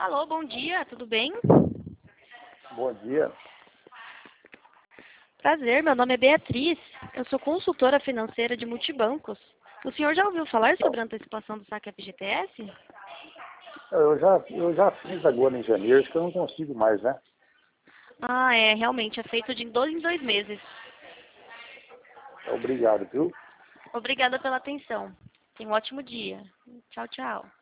Alô, bom dia, tudo bem? Bom dia. Prazer, meu nome é Beatriz. Eu sou consultora financeira de multibancos. O senhor já ouviu falar sobre a antecipação do saque FGTS? Eu já fiz agora em janeiro, acho que eu não consigo mais, né? Ah, é, realmente, é feito de 2 em 2 meses. Obrigado, viu? Obrigada pela atenção. Tenha um ótimo dia. Tchau, tchau.